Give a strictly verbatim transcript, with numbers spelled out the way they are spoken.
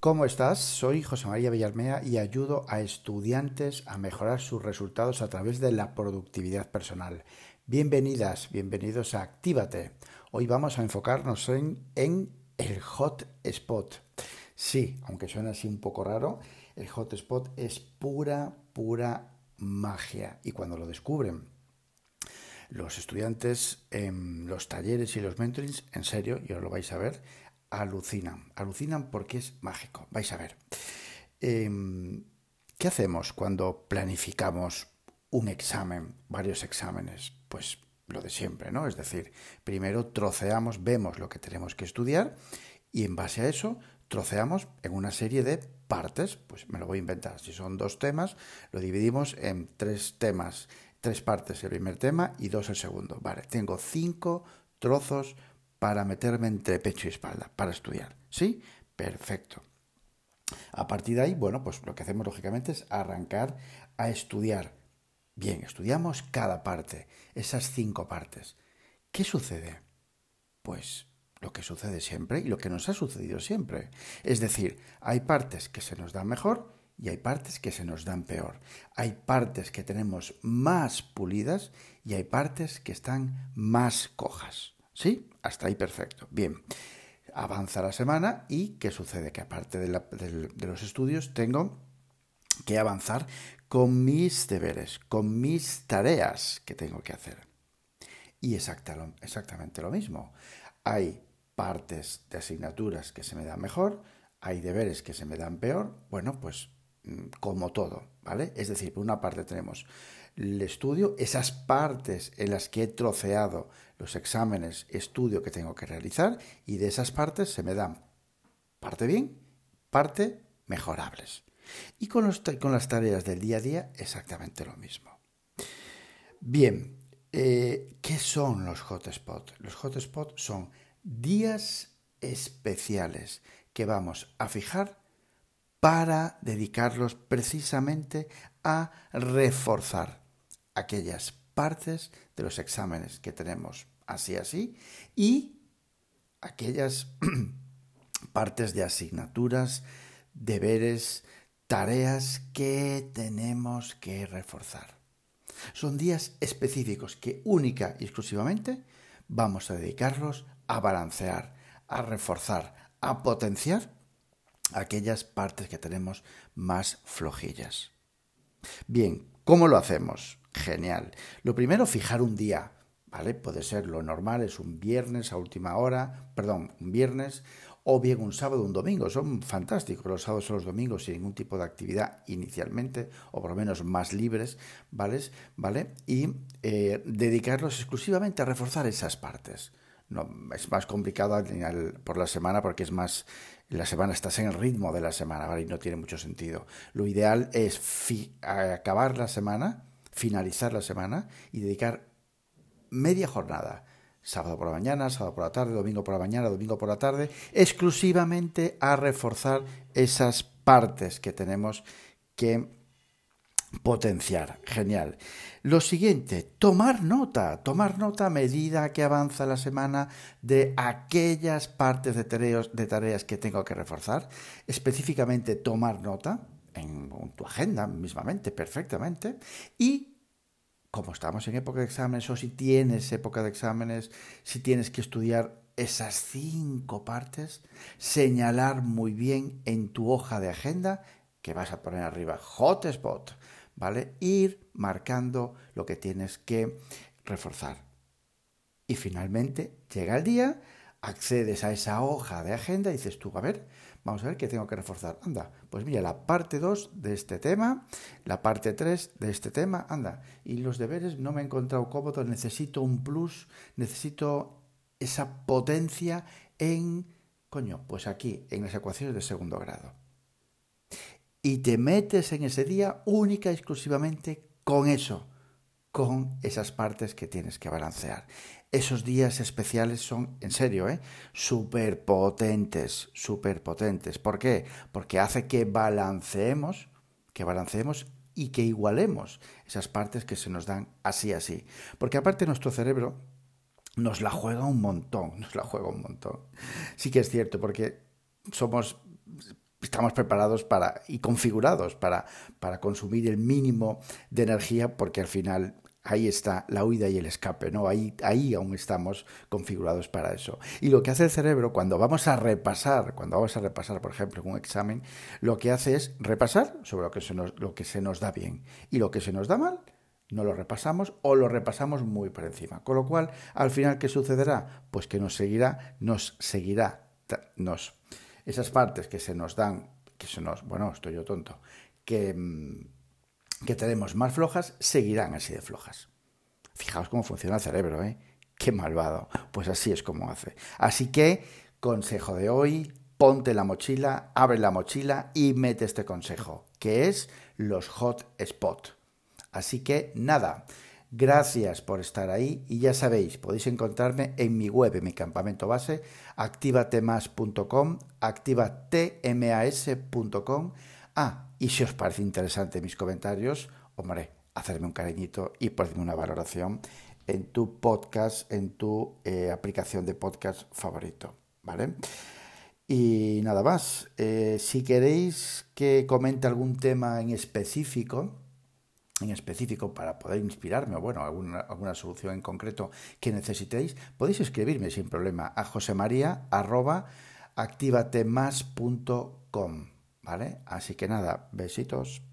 ¿Cómo estás? Soy José María Villarmea y ayudo a estudiantes a mejorar sus resultados a través de la productividad personal. Bienvenidas, bienvenidos a Actívate. Hoy vamos a enfocarnos en, en el hot spot. Sí, aunque suena así un poco raro, el hot spot es pura, pura magia. Y cuando lo descubren los estudiantes en los talleres y los mentorings, en serio, y ahora lo vais a ver, alucinan. Alucinan porque es mágico. Vais a ver. Eh, ¿Qué hacemos cuando planificamos un examen, varios exámenes? Pues lo de siempre, ¿no? Es decir, primero troceamos, vemos lo que tenemos que estudiar y en base a eso troceamos en una serie de partes. Pues me lo voy a inventar. Si son dos temas, lo dividimos en tres temas, tres partes el primer tema y dos el segundo. Vale, tengo cinco trozos para meterme entre pecho y espalda, para estudiar. ¿Sí? Perfecto. A partir de ahí, bueno, pues lo que hacemos lógicamente es arrancar a estudiar. Bien, estudiamos cada parte, esas cinco partes. ¿Qué sucede? Pues lo que sucede siempre y lo que nos ha sucedido siempre. Es decir, hay partes que se nos dan mejor y hay partes que se nos dan peor. Hay partes que tenemos más pulidas y hay partes que están más cojas. ¿Sí? Hasta ahí perfecto. Bien. Avanza la semana y ¿qué sucede? Que aparte de, la, de, de los estudios tengo que avanzar con mis deberes, con mis tareas que tengo que hacer. Y exacta, exactamente lo mismo. Hay partes de asignaturas que se me dan mejor, hay deberes que se me dan peor. Bueno, pues como todo, ¿vale? Es decir, por una parte tenemos el estudio, esas partes en las que he troceado los exámenes, estudio que tengo que realizar, y de esas partes se me dan parte bien, parte mejorables. Y con, los, con las tareas del día a día exactamente lo mismo. Bien, eh, ¿qué son los hotspots? Los hotspots son días especiales que vamos a fijar para dedicarlos precisamente a reforzar aquellas partes de los exámenes que tenemos así así y aquellas partes de asignaturas, deberes, tareas que tenemos que reforzar. Son días específicos que única y exclusivamente vamos a dedicarlos a balancear, a reforzar, a potenciar aquellas partes que tenemos más flojillas. Bien, ¿cómo lo hacemos? Genial. Lo primero, fijar un día, ¿vale? Puede ser lo normal, es un viernes a última hora, perdón, un viernes, o bien un sábado o un domingo. Son fantásticos los sábados o los domingos sin ningún tipo de actividad inicialmente, o por lo menos más libres, ¿vale? ¿Vale? Y eh, dedicarlos exclusivamente a reforzar esas partes. No, es más complicado por la semana porque es más, la semana estás en el ritmo de la semana, ¿vale? Y no tiene mucho sentido. Lo ideal es fi, acabar la semana, finalizar la semana y dedicar media jornada, sábado por la mañana, sábado por la tarde, domingo por la mañana, domingo por la tarde, exclusivamente a reforzar esas partes que tenemos que potenciar. Genial. Lo siguiente, tomar nota, tomar nota a medida que avanza la semana de aquellas partes de tareas, de tareas que tengo que reforzar. Específicamente tomar nota en tu agenda mismamente, perfectamente. Y como estamos en época de exámenes, o si tienes época de exámenes, si tienes que estudiar esas cinco partes, señalar muy bien en tu hoja de agenda que vas a poner arriba hotspot, ¿vale? Ir marcando lo que tienes que reforzar. Y finalmente llega el día, accedes a esa hoja de agenda y dices tú, a ver, vamos a ver qué tengo que reforzar. Anda, pues mira, la parte dos de este tema, la parte tres de este tema, anda. Y los deberes no me he encontrado cómodo, necesito un plus, necesito esa potencia en, coño, pues aquí, en las ecuaciones de segundo grado. Y te metes en ese día única y exclusivamente con eso, con esas partes que tienes que balancear. Esos días especiales son, en serio, ¿eh? súper potentes, súper potentes. ¿Por qué? Porque hace que balanceemos, que balanceemos y que igualemos esas partes que se nos dan así, así. Porque aparte nuestro cerebro nos la juega un montón, nos la juega un montón. Sí que es cierto, porque somos estamos preparados para y configurados para, para consumir el mínimo de energía, porque al final ahí está la huida y el escape, ¿no? Ahí, ahí aún estamos configurados para eso. Y lo que hace el cerebro cuando vamos a repasar, cuando vamos a repasar, por ejemplo, un examen, lo que hace es repasar sobre lo que se nos, lo que se nos da bien. Y lo que se nos da mal, no lo repasamos o lo repasamos muy por encima. Con lo cual, al final, ¿qué sucederá? Pues que nos seguirá, nos seguirá, nos, esas partes que se nos dan, que se nos, bueno, estoy yo tonto, que... que tenemos más flojas, seguirán así de flojas. Fijaos cómo funciona el cerebro, ¿eh? Qué malvado. Pues así es como hace. Así que, consejo de hoy, ponte la mochila, abre la mochila y mete este consejo, que es los hot spot. Así que, nada, gracias por estar ahí y ya sabéis, podéis encontrarme en mi web, en mi campamento base, activatemas punto com, activatemas punto com. Ah, y si os parece interesante mis comentarios, hombre, hacerme un cariñito y ponerme una valoración en tu podcast, en tu eh, aplicación de podcast favorito, ¿vale? Y nada más, eh, si queréis que comente algún tema en específico, en específico para poder inspirarme o bueno, alguna, alguna solución en concreto que necesitéis, podéis escribirme sin problema a josemaria arroba activatemas punto com. ¿Vale? Así que nada, besitos.